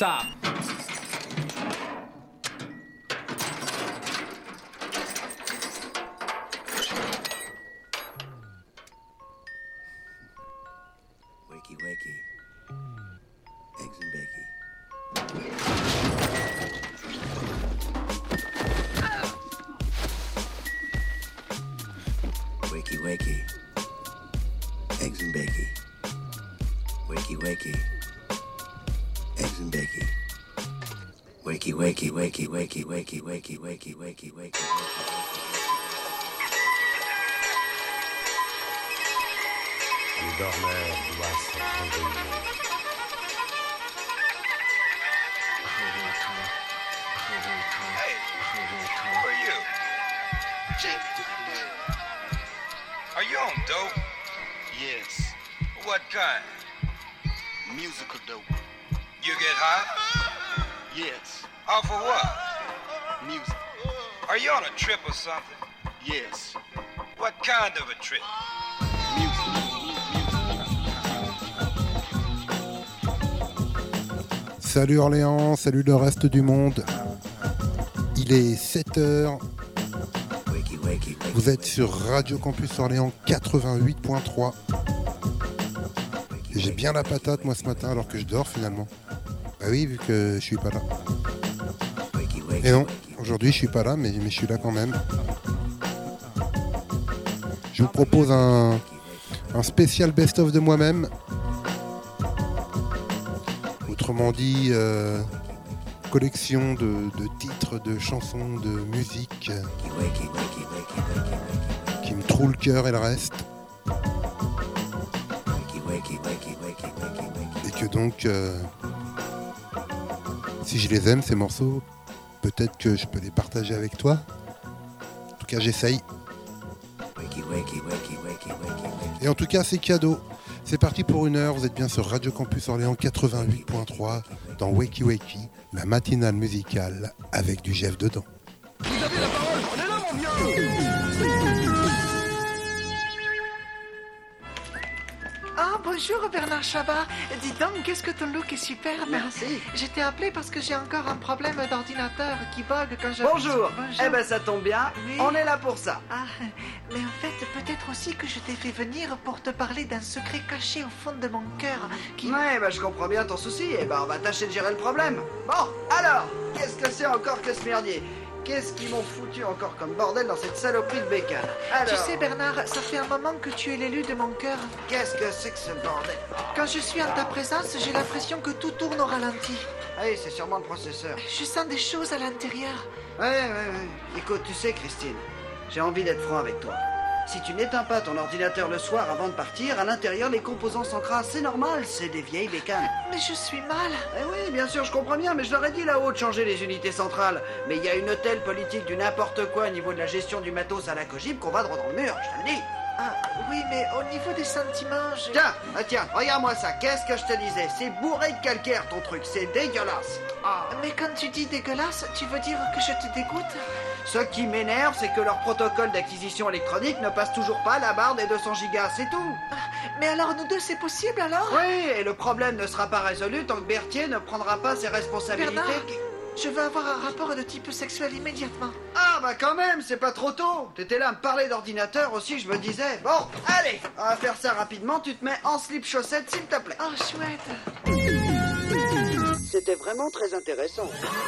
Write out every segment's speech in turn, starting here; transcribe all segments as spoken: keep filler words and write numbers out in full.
Stop. Wakey, wakey. Eggs and bacon. Wakey, wakey. Eggs and bacon. Wakey, wakey. Eggs and bacon. Wakey, wakey, wakey, wakey, wakey, wakey, wakey, wakey, wakey. Les dormeurs doivent se réveiller. Hey, who are you? Chick. Are you on dope? Yes, What kind? musical dope. You get high? Yes, Off of what? music. Are you on a trip or something? Yes, What kind of a trip? music. Salut Orléans, salut le reste du monde. Il est sept heures. Wakey, wakey, wakey. Vous êtes sur Radio Campus Orléans quatre-vingt-huit point trois. Et j'ai bien la patate moi ce matin alors que je dors finalement. Bah oui, vu que je suis pas là. Wakey, wakey, Et non, wakey. aujourd'hui je suis pas là, mais, mais je suis là quand même. Je vous propose un, un spécial best-of de moi-même. Autrement dit, euh, collection de, de titres, de chansons, de musique euh, Wakey, wakey, wakey, wakey, wakey. qui me trouent le cœur et le reste. Wakey, wakey, wakey, wakey, wakey, wakey. Et que donc, euh, si je les aime, ces morceaux, peut-être que je peux les partager avec toi. En tout cas, j'essaye. Wakey, wakey, wakey, wakey, wakey, wakey. Et en tout cas, c'est cadeau. C'est parti pour une heure. Vous êtes bien sur Radio Campus Orléans quatre-vingt-huit point trois dans Wakey Wakey, la matinale musicale avec du Jeff dedans. Ah, bonjour Bernard Chabat. Dis donc, qu'est-ce que ton look est superbe. Merci. Je t'ai appelé parce que j'ai encore un problème d'ordinateur qui bug quand je... Bonjour. Bonjour. Eh ben ça tombe bien, Oui. on est là pour ça. Ah, mais en fait, peut-être aussi que je t'ai fait venir pour te parler d'un secret caché au fond de mon cœur qui... Ouais, bah je comprends bien ton souci, eh ben on va tâcher de gérer le problème. Bon, alors, qu'est-ce que c'est encore que ce merdier? Qu'est-ce qu'ils m'ont foutu encore comme bordel dans cette saloperie de bécane? Alors, Tu sais Bernard, ça fait un moment que tu es l'élu de mon cœur. qu'est-ce que c'est que ce bordel? Quand je suis en ta présence, j'ai l'impression que tout tourne au ralenti. Ah oui, c'est sûrement le processeur. Je sens des choses à l'intérieur. Ouais, ouais, ouais. Écoute, tu sais Christine, j'ai envie d'être franc avec toi. Si tu n'éteins pas ton ordinateur le soir avant de partir, à l'intérieur les composants s'encrassent, c'est normal, c'est des vieilles bécanes. Mais je suis mal. Eh oui, bien sûr, je comprends bien, mais je leur ai dit là-haut de changer les unités centrales. Mais il y a une telle politique du n'importe quoi au niveau de la gestion du matos à la Cogip qu'on va droit dans le mur, je te le dis. Ah, oui, mais au niveau des sentiments, je... Tiens, ah tiens, regarde-moi ça, qu'est-ce que je te disais? C'est bourré de calcaire ton truc, c'est dégueulasse. Ah. Mais quand tu dis dégueulasse, tu veux dire que je te dégoûte? Ce qui m'énerve, c'est que leur protocole d'acquisition électronique ne passe toujours pas la barre des deux cents gigas, c'est tout. Mais alors nous deux, c'est possible alors? Oui, et le problème ne sera pas résolu tant que Berthier ne prendra pas ses responsabilités. Bernard, je veux avoir un rapport de type sexuel immédiatement. Ah bah quand même, c'est pas trop tôt. T'étais là à me parler d'ordinateur aussi, je me disais. Bon, allez, on va faire ça rapidement. Tu te mets en slip chaussette, s'il te plaît. Oh, chouette. C'était vraiment très intéressant.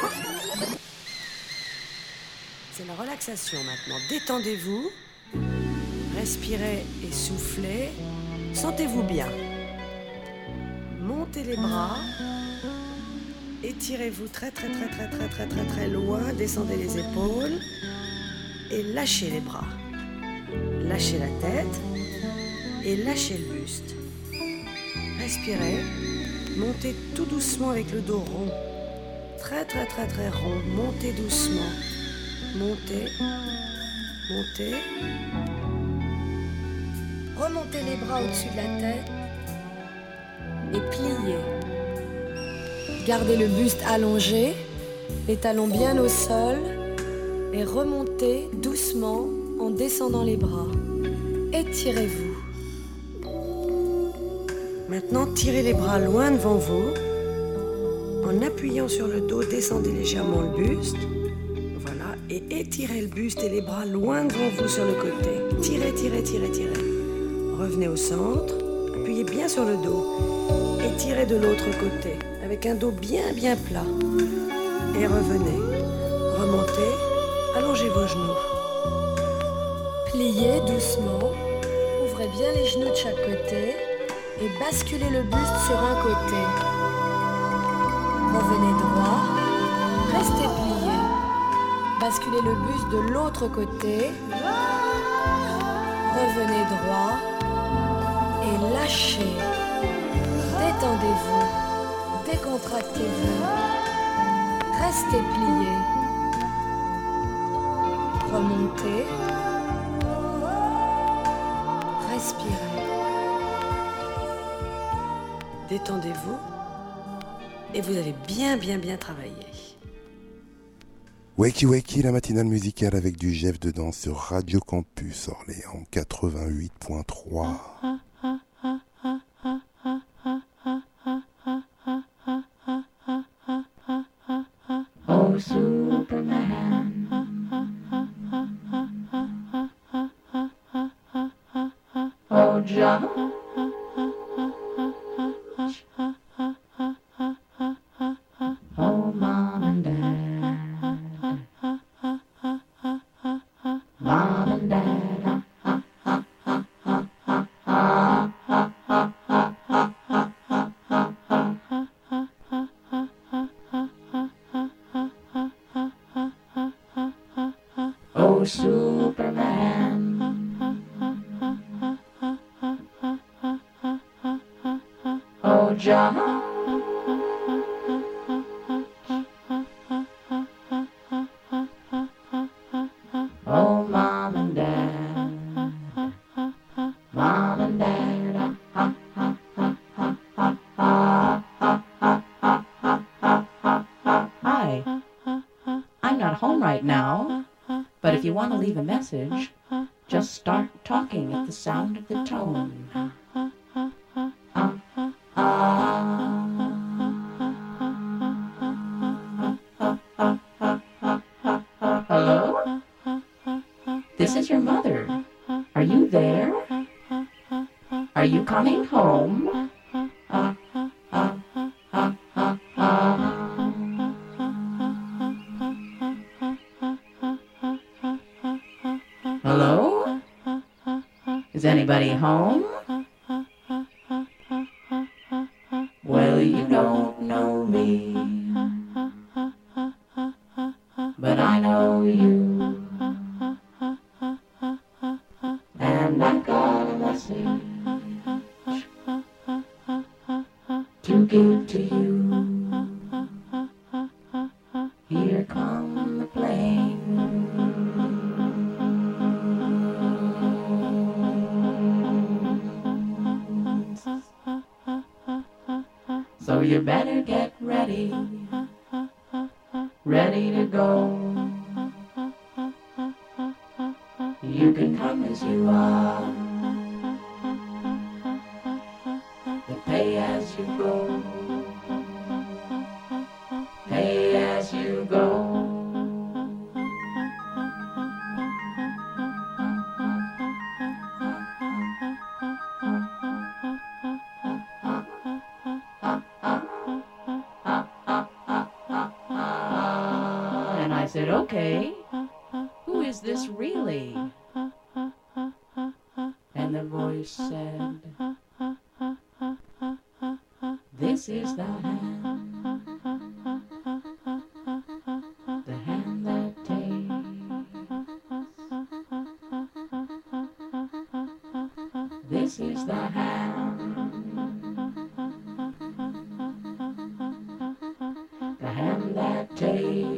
C'est la relaxation maintenant. Détendez-vous, respirez et soufflez. Sentez-vous bien. Montez les bras. Étirez-vous très très très très très très très très loin. Descendez les épaules et lâchez les bras. Lâchez la tête et lâchez le buste. Respirez. Montez tout doucement avec le dos rond. Très très très très rond. Montez doucement. Montez. Montez. Remontez les bras au-dessus de la tête et pliez. Gardez le buste allongé, les talons bien au sol et remontez doucement en descendant les bras. Étirez-vous. Maintenant, tirez les bras loin devant vous. En appuyant sur le dos, descendez légèrement le buste. Voilà. Et étirez le buste et les bras loin devant vous sur le côté. Tirez, tirez, tirez, tirez. Revenez au centre. Appuyez bien sur le dos. Et tirez de l'autre côté. Avec un dos bien, bien plat. Et revenez. Remontez. Allongez vos genoux. Pliez doucement. Ouvrez bien les genoux de chaque côté. Et basculez le buste sur un côté. Revenez droit. Restez plié. Basculez le buste de l'autre côté. Revenez droit. Et lâchez. Détendez-vous. Décontractez-vous. Restez plié. Remontez. Respirez. Détendez-vous. Et vous allez bien, bien, bien travailler. Wakey Wakey, la matinale musicale avec du Jeff dedans sur Radio Campus Orléans quatre-vingt-huit point trois. Oh, Superman. Oh, John. Oh, Mom and Dad. Mom and Dad. Oh, Superman. Oh, John. Oh, Mom and Dad. Mom and Dad. Hi. I'm not home right now, but if you want to leave a message, just start talking at the sound of the tone. Hello? This is your mother. Are you there? Are you coming home? Hello? Is anybody home? Well, you don't know me, but I know you, and I've got a message to give to you. Here come the planes. So you better get ready, ready to go. You can come as you are, but pay as you go, pay as you go. And I said, okay, who is this really? And the voice said, this is the hand, the hand that takes. This is the hand, the hand that takes.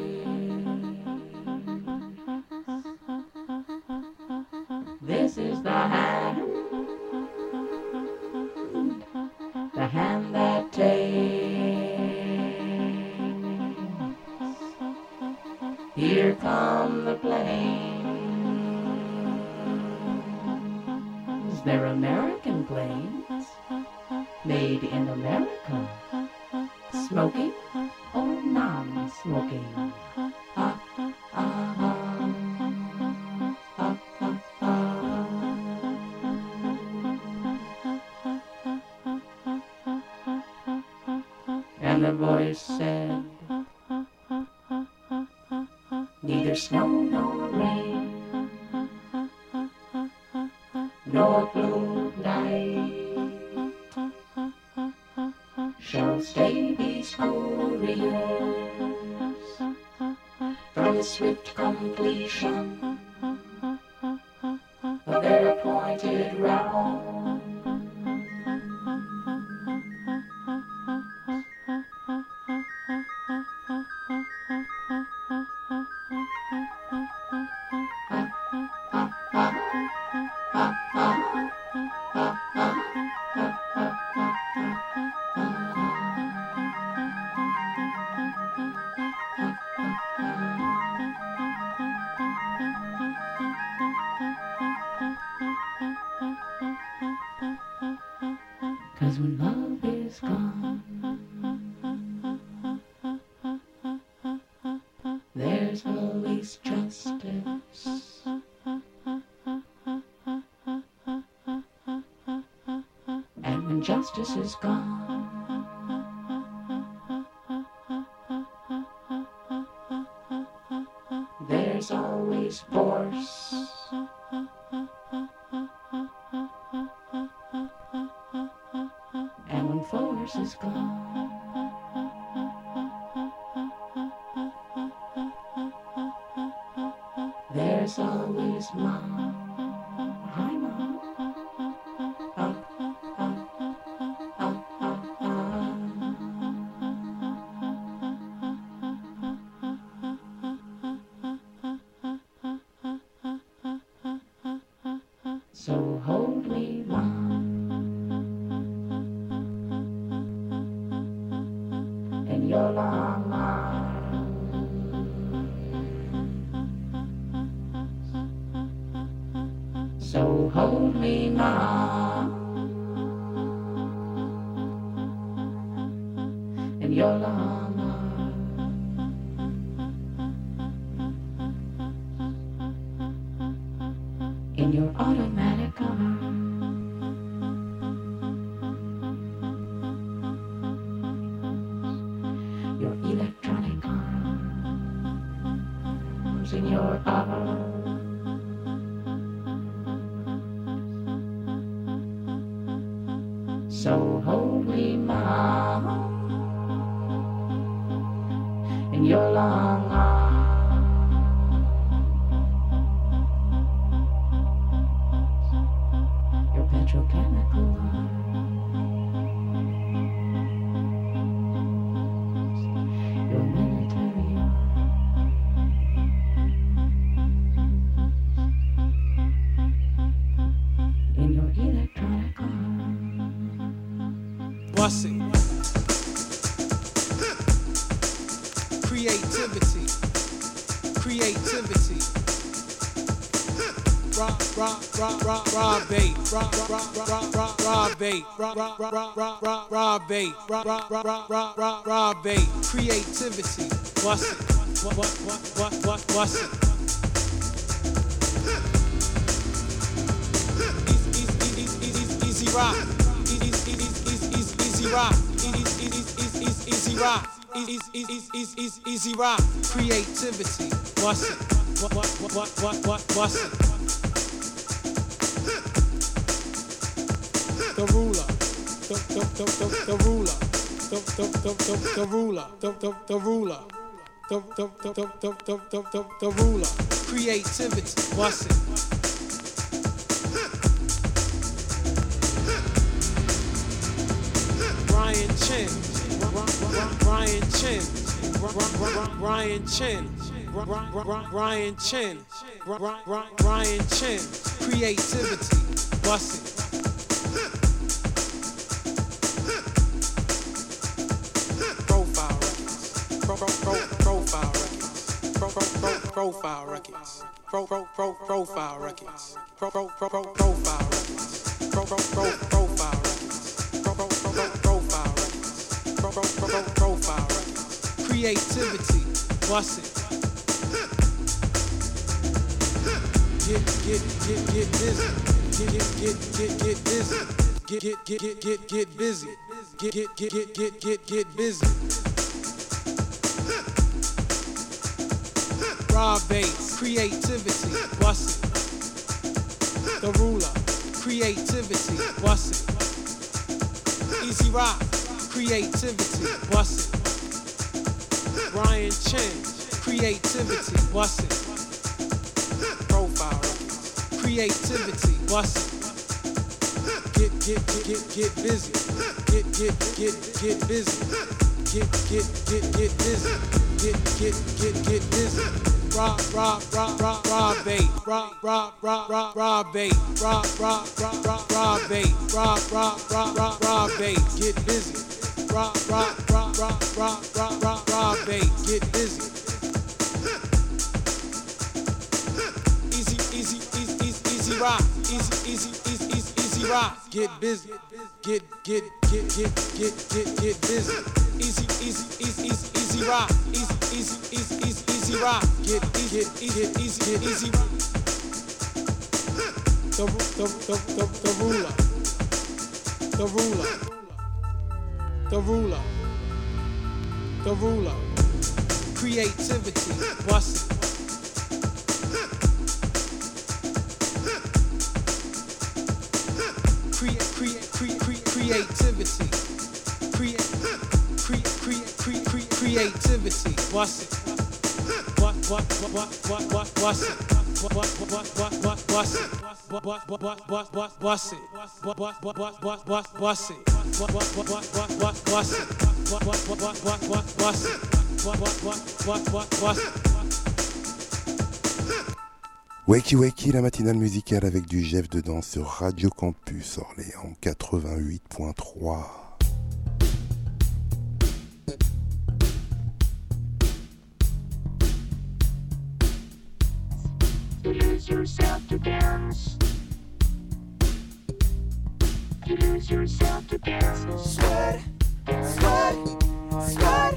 This is the hand, the hand that takes. Here come the planes. They're American planes, made in America, smoking Oh, non-smoking. Ah, ah, ah. And the voice said, neither snow nor rain, nor blue light shall stay these couriers from the swift completion of their appointed round. Cause when love is gone, there's always justice. And when justice is gone, there's always force. And when force is gone, there's always mom. Hi, mom. Oh, oh, oh, oh, oh. So hold me, mom. In your long arms, so hold me, mom, in your long arms, in your automatic arms. Your electronic arms, in your arms. So hold me, mama, in your long arms, your petrochemical arms, your military arms, in your electronic arms. Busing. Creativity. Creativity. Rob, rob, rob, rob, rob bait. Rob, rob, rob, rob, rob, rob bait. Rob, rob, rob, rob, rob, rob, rob bait. Rob, rob, rob, rob, rob, rob, rob bait. Creativity. Busing. What, what, what, what, what, busing. Easy, easy, easy, easy, easy rock. Easy, easy, easy, easy, easy rock. Easy, easy, easy, easy, easy rock. Easy, easy, easy, easy, easy rock. Creativity. Busing. What, what, what, what, what, what, busing. The ruler. The, the, the, the, the ruler. The, the, the, the, the ruler. The, the, the ruler. The, the, the, the, the, the, the, the, the ruler. Creativity. Busing. Ryan Chin, Ryan Chin, Ryan Chin, Ryan Chin, Ryan Chin, creativity, busting. Profile records, profile records, profile records, profile records, profile records, profile records. Profile records, creativity, bust it. Get, get, get, get busy. Get, get, get, get, get busy. Get, get, get, get, get, get busy. Get, get, get, get, get, get, get busy. Raw bass, creativity, bust it. The ruler, creativity, bust it. Easy rock, creativity, bust it. Brian Chen, creativity, bust it. Profile records, creativity, bust it. Get, get, get, get, get busy. Get, get, get, get busy. Get, get, get, get busy. Get, get, get, get busy. Rock, rock, rock, rock, rock, bait. Rock, rock, rock, rock, rock, bait. Rock, rock, rock, rock, rock, bait. Rock, rock, rock, rock, rock, bait. Get busy. Rock, rock, rock, rock, rock, rock, rock, rock, bait. Get busy. Easy, easy, easy, easy, easy rock. Easy, easy, easy, easy, easy rock. Get busy. Get, get, get, get, get, get, get busy. Easy, easy, easy, easy, easy rock. Easy, easy, easy, easy, easy rock. Get, get, get, easy, get easy. The, the, the, the, the ruler. The ruler. The ruler. The ruler. Creativity, bust it. Create, create, create, create, creativity. Create, create, create, create, create, creativity. Bust it. What, what, what, what, what, what, bust it. What, what, what, what, what, bust it. What, what, what, what, what, what, bust it. What, what, what, what, what, what, bust it. What, what, what, what, what, what, bust it. What, what, what, what, what, what, bust it. What, what, what, what, what, bust it. Wakey Wakey, la matinale musicale avec du Jeff dedans sur Radio Campus Orléans quatre-vingt-huit point trois. Use yourself to dance. Use yourself to dance. Sweat, sweat, sweat.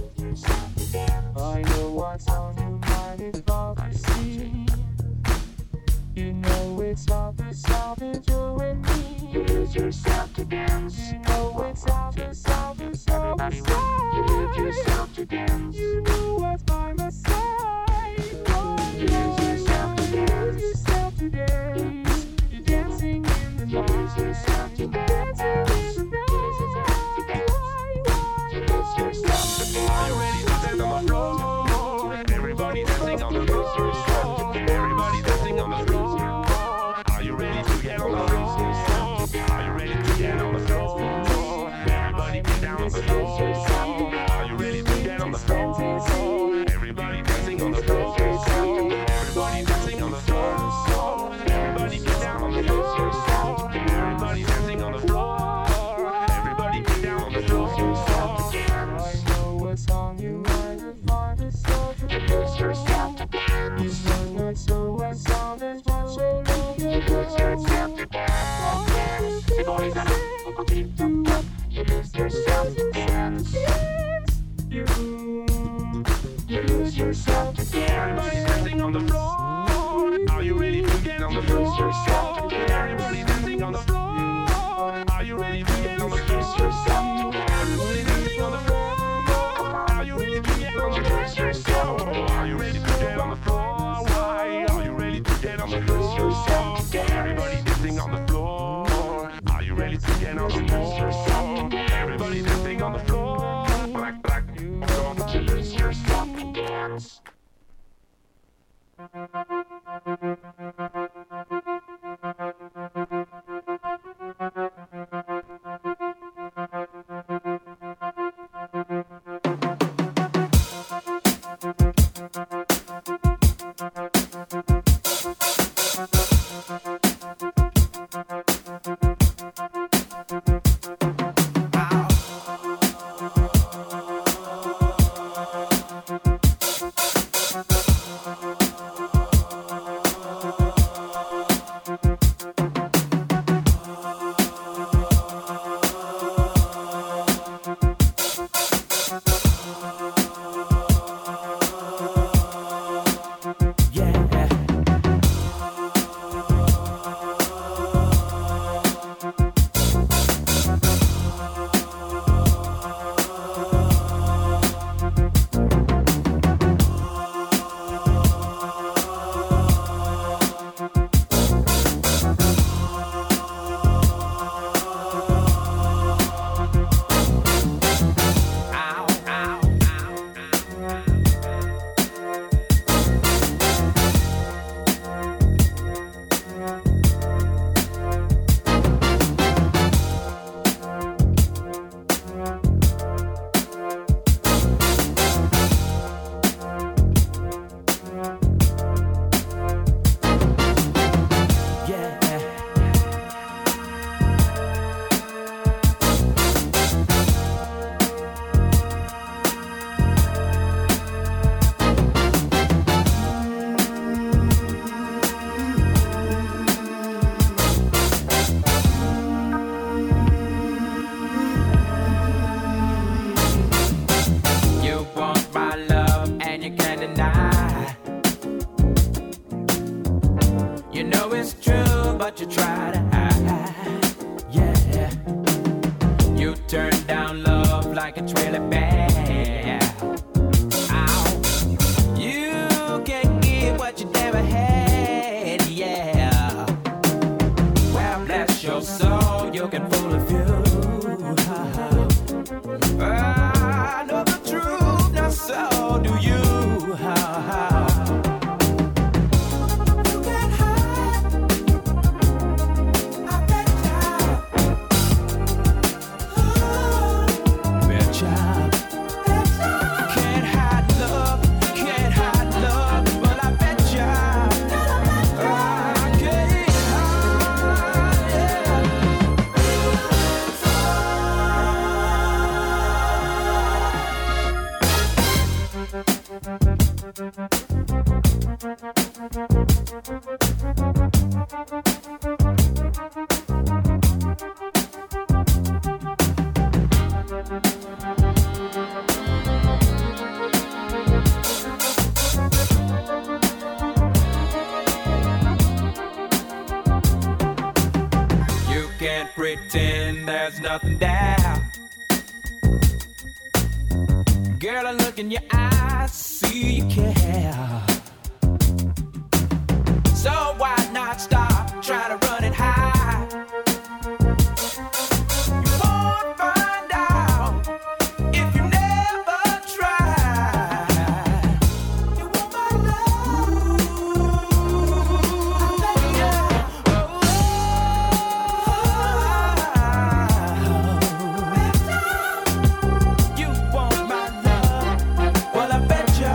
I know what's on your mind, it's prophecy. You know it's obvious, obvious, you and me. Use yourself to dance. You know it's obvious, obvious, obvious. Use yourself to dance. You know what's by my side. Use yourself to dance. Use yourself to dance. You're dancing in the night. Use yourself to dance. Use yourself to dance. Use yourself to dance. Are you ready to dance on the floor? Everybody dancing on the floor. Everybody dancing on the floor. Are you ready to get on the floor? Are you ready to get on the floor? Everybody get down on the floor. Are you ready to get on the floor? Everybody dancing on the floor. Everybody dancing on the floor. Everybody get down on the floor. Everybody dancing on the floor. Everybody get down on the floor. I know what song you want to find a song to use yourself to dance. You know what so what song is what so long you use yourself to dance. You boys are up, keep them up. Use yourself to dance. You, you use yourself to dance. Everybody dancing on the floor. Are you ready to get on the floor? Use yourself to dance. Everybody dancing on the floor. Are you ready to get on the floor? Use yourself to dance. Everybody dancing on the floor. Are you ready to get on the floor? Use yourself. Are you ready to get on the floor? Why are you ready to get on the floor? Use yourself to dance. Everybody dancing on the floor. Are you ready to get on the floor? Everybody dancing on the floor. Black, black, you come on, use yourself to dance. like it's really bad. Ow. You can get what you never had, yeah. Well, bless your soul, you can fool a few. I know the truth, now so do you. You can hide, I bet ya. Bet ya. Can't hide love, can't hide love, but I bet ya. I can't hide, yeah. You can't pretend there's nothing there. Girl, I look in your eyes, see you care. So why not stop, try to run and hide? You won't find out if you never try. You want my love, I bet ya. Oh, you want my love, well I bet ya.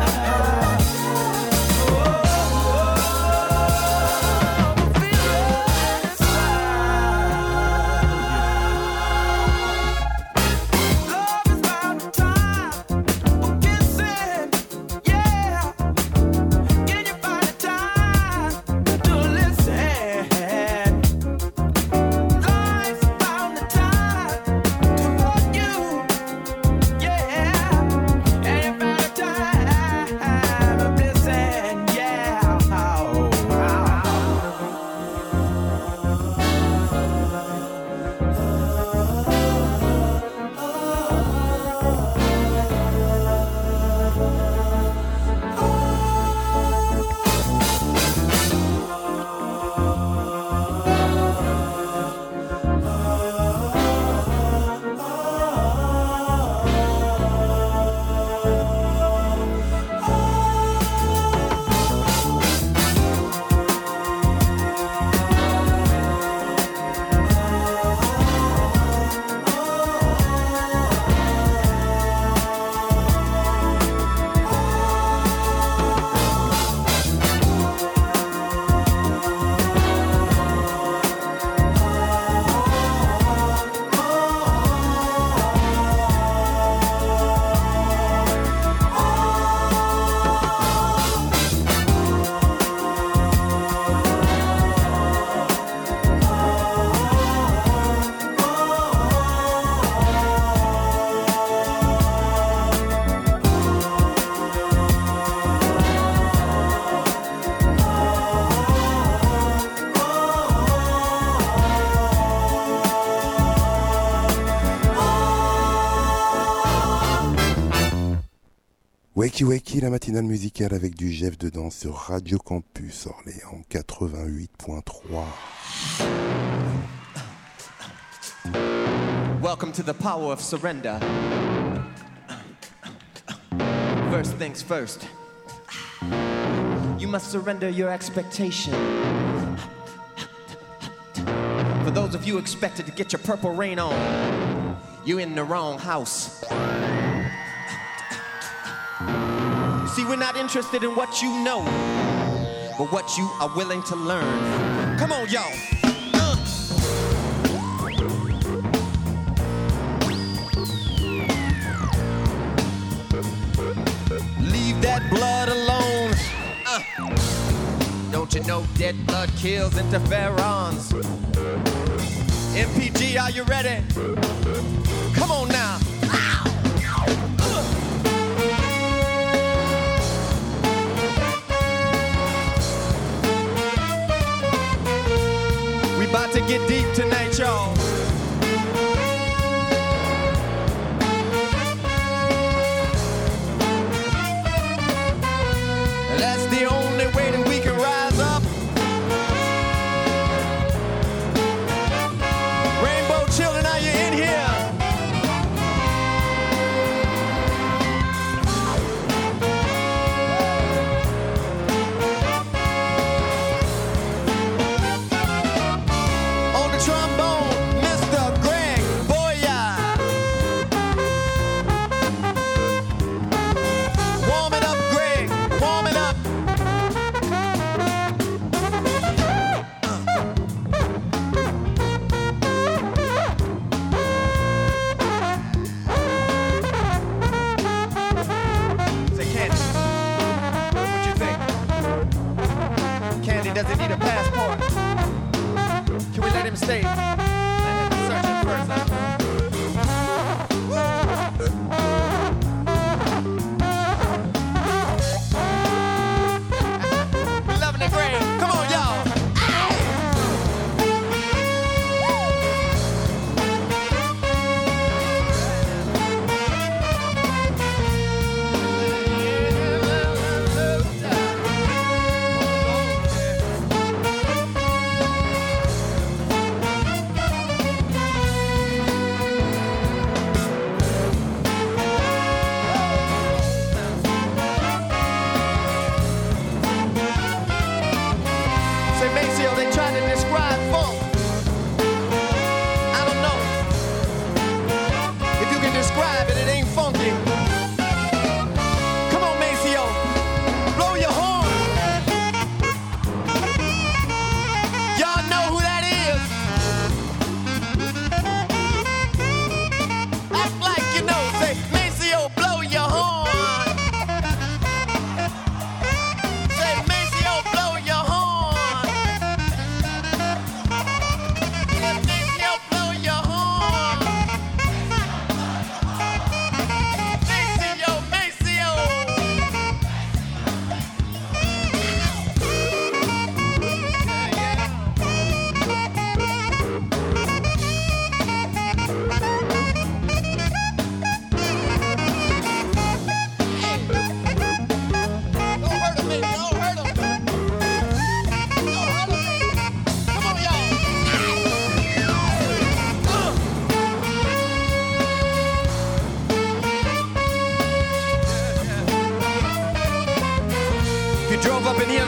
Wakey Wakey, la matinale musicale avec du Jeff dedans sur Radio Campus Orléans quatre-vingt-huit point trois. Welcome to the power of surrender. First things first. You must surrender your expectation. For those of you expected to get your purple rain on, you're in the wrong house. See, we're not interested in what you know, but what you are willing to learn. Come on, y'all. Uh. Leave that blood alone. Uh. Don't you know dead blood kills interferons? M P G, are you ready? Come on now. About to get deep tonight, y'all.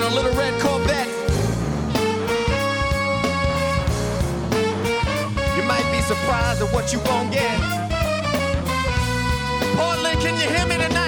a little red Corvette. You might be surprised at what you gon' get. Portland, can you hear me tonight?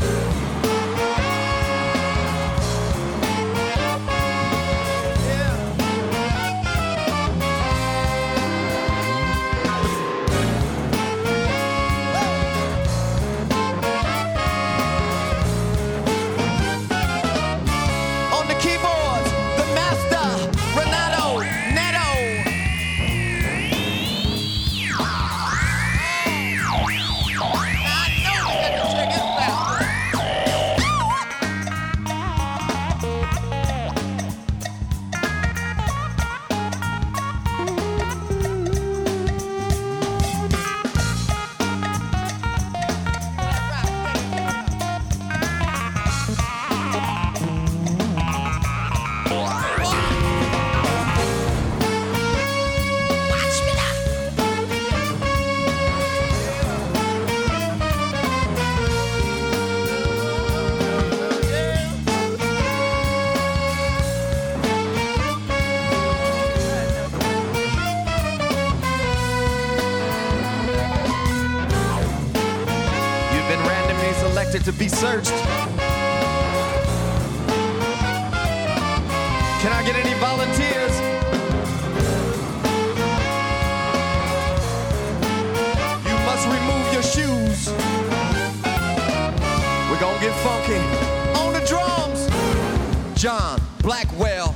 To be searched. Can I get any volunteers? You must remove your shoes. We're gonna get funky. On the drums, John Blackwell.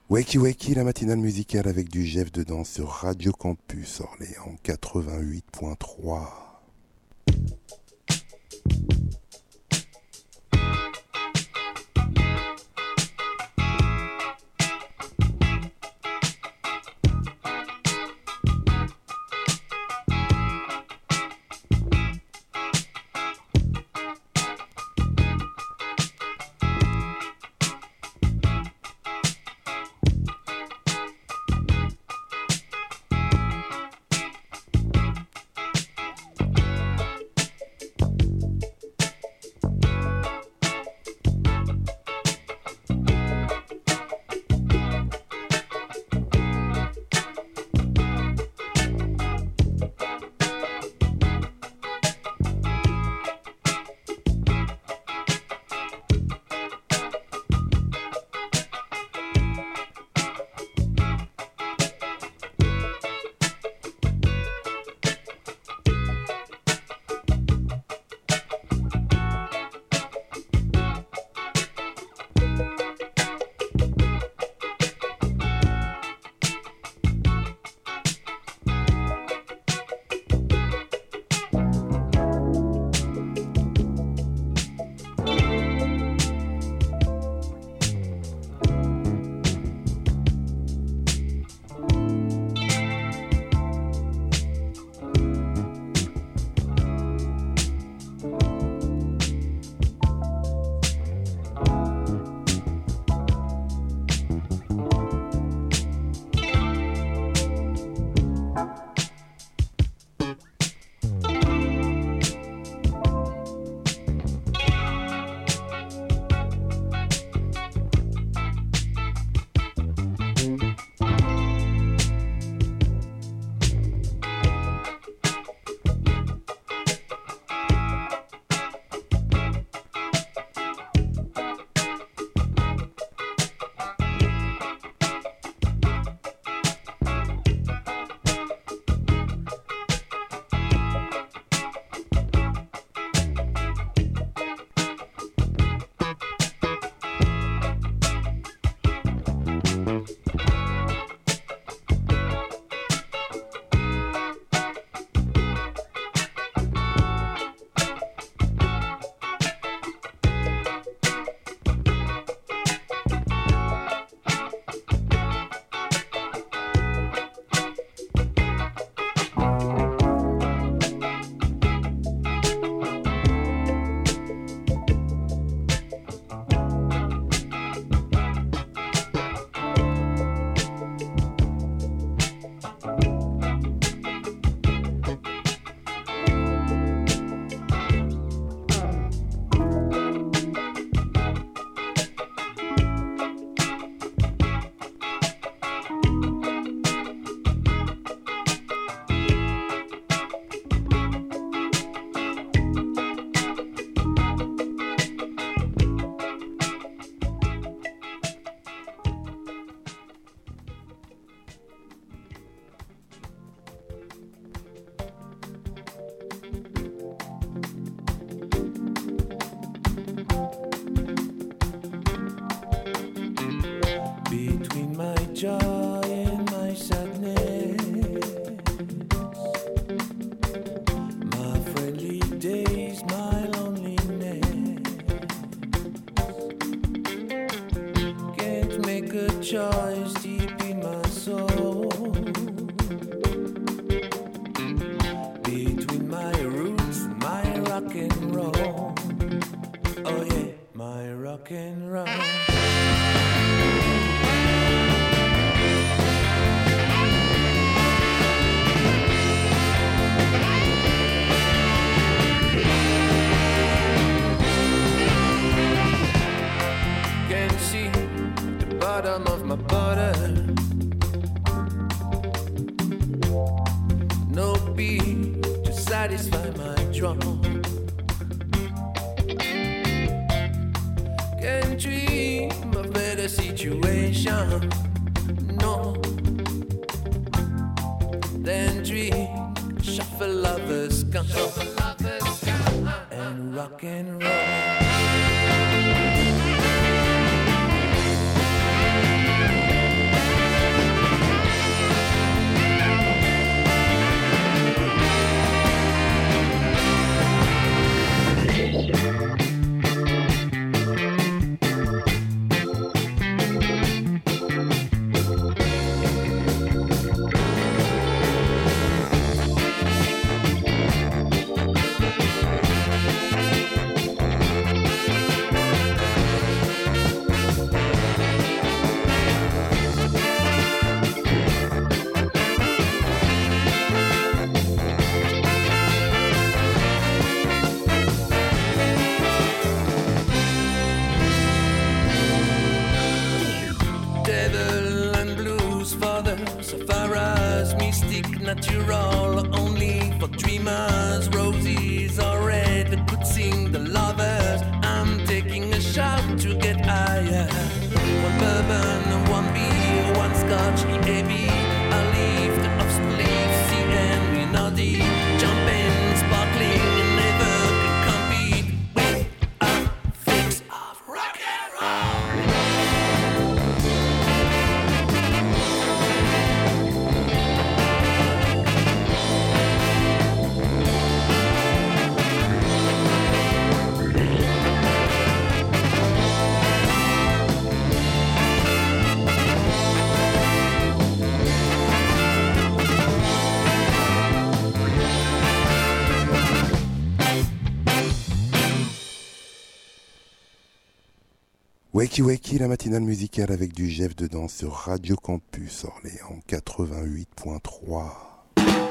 Wakey Wakey, la matinale musicale avec du Jeff dedans sur Radio Campus Orléans quatre-vingt-huit point trois. joy in my sadness, my friendly days, my loneliness. Can't make a choice deep in my soul, between my roots, my rock and roll. Oh yeah, my rock and roll. Bottom of my butter, no beat to satisfy my drum. Can't dream of better situation, no. Then dream, shuffle lovers come and rock and roll. natural, only for dreamers. Roses are red, could sing the lovers. I'm taking a shot to get higher. One bourbon, one beer, one scotch, E A B. A lift of spliff, C N, Renardi. Jumping, sparkling, never could compete with a fix of rock and roll. Wakey Wakey, la matinale musicale avec du Jeff dedans sur Radio Campus Orléans quatre-vingt-huit point trois.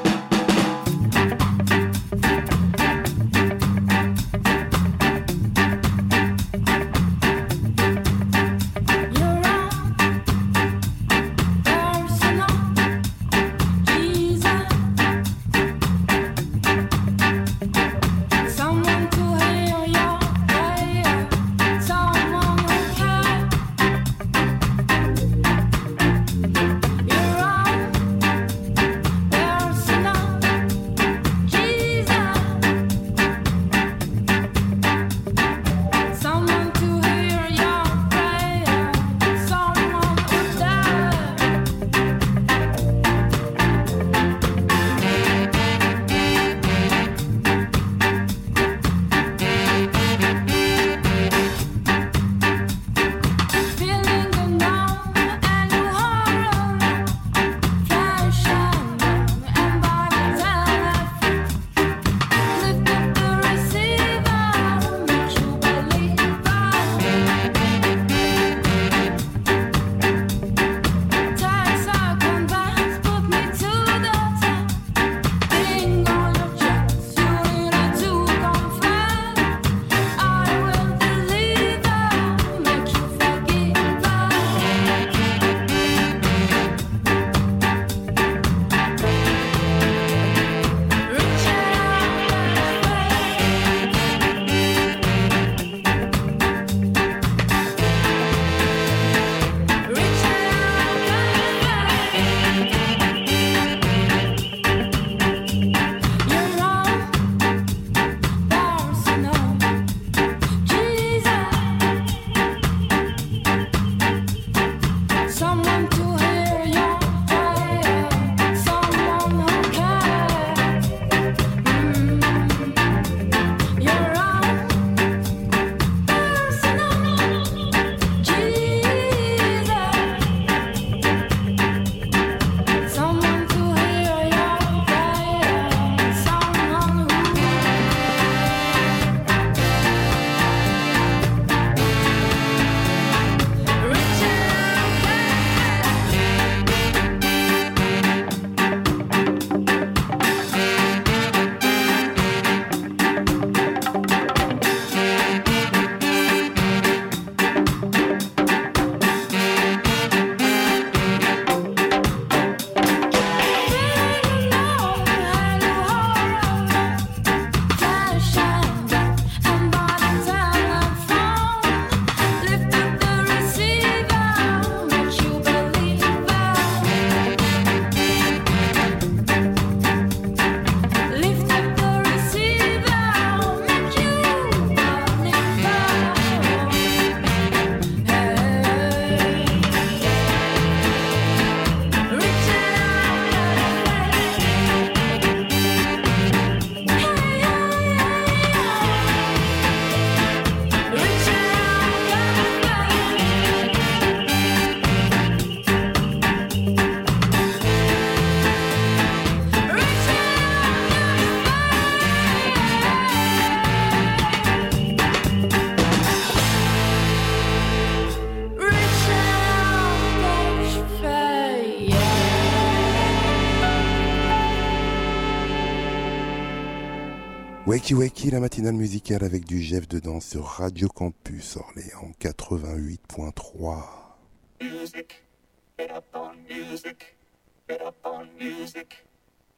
Wakey Wakey, la matinale musicale avec du Jeff dedans sur Radio Campus Orléans quatre-vingt-huit point trois. Music, get up on music, get up on music.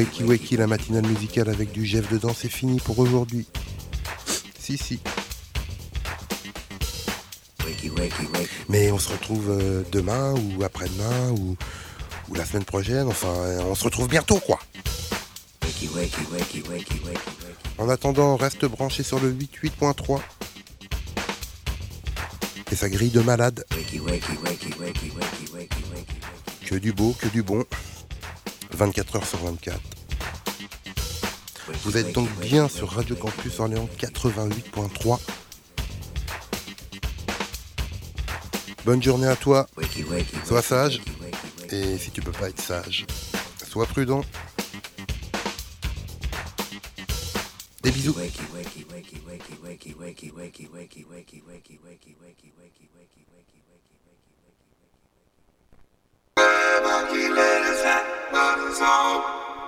Wakey Wakey, la matinale musicale avec du Jeff dedans, c'est fini pour aujourd'hui. Si, si. Mais on se retrouve euh, demain ou après-demain ou, ou la semaine prochaine. Enfin, on se retrouve bientôt, quoi. En attendant, reste branché sur le quatre-vingt-huit point trois. Et ça grille de malade. Que du beau, que du bon. vingt-quatre heures sur vingt-quatre. Vous êtes donc bien sur Radio Campus Orléans quatre-vingt-huit point trois. Bonne journée à toi. Sois sage. Et si tu peux pas être sage, sois prudent. Des bisous. Home.